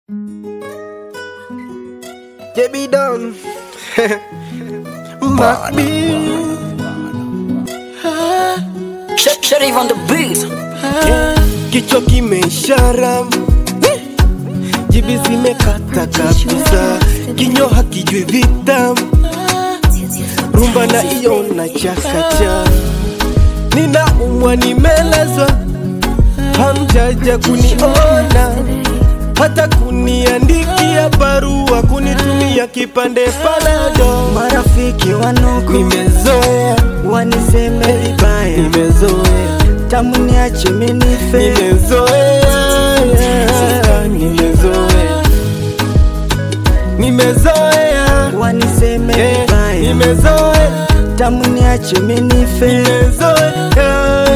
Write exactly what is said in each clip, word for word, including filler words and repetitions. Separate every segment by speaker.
Speaker 1: J B Don Mac B
Speaker 2: Sharif on the beat.
Speaker 1: Kichwa kimeishara, jibi zimekata kabisa, kinyo hakijui vita, rumba na iyo na chakacha. Nina umwa nimelazwa, hamjaja kuniona, hata kuniandikia barua, kunitumia kipande palado.
Speaker 3: Marafiki wanuku
Speaker 1: Nimezoea,
Speaker 3: waniseme vibaya,
Speaker 1: nimezoea,
Speaker 3: tamu niache minife.
Speaker 1: nimezoea, nimezoea, nimezoea,
Speaker 3: Waniseme
Speaker 1: eh,
Speaker 3: vibaya,
Speaker 1: nimezoea,
Speaker 3: tamu niache minife.
Speaker 1: nimezoea.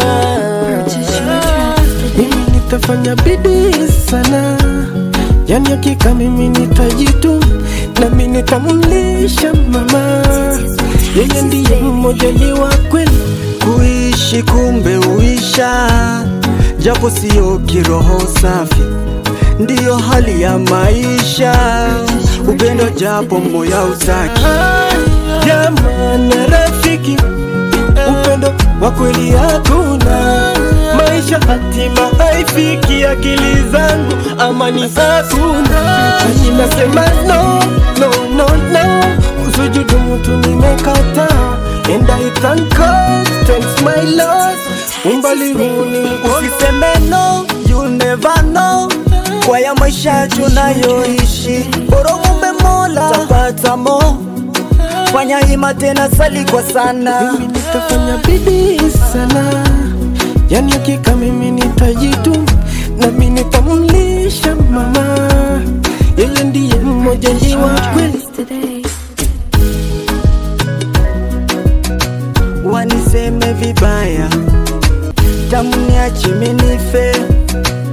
Speaker 1: Mimi nitafanya bidii sana, yani hakika mimi nitajitu, na mimi nitamlisha mama, yeye ndiye mmoja ni wa kweli.
Speaker 3: Kuishi kumbe uisha, japo sio kiroho safi, ndiyo hali ya maisha. Upendo japo moya usaki,
Speaker 1: Jamani rafiki, upendo wa kweli hakuna, maisha hatima haifiki, akili zangu amani hakuna. Mimi nasema no, no, no, no, usujudu mtu nimekata, and I thank God, thanks my Lord, umbali huu ni
Speaker 3: usiseme no, you'll never know. Kwa ya maisha tunayoishi, bora muombe Mola tapata mo. Fanya hima tena, sali kwa sana.
Speaker 1: Mimi nitafanya bidii sana, yani hakika mimi nitajitu, na mimi nitamlisha mama, yeye ndiye mmoja ni wa kweli.
Speaker 3: Waniseme vibaya, tamu niache minife.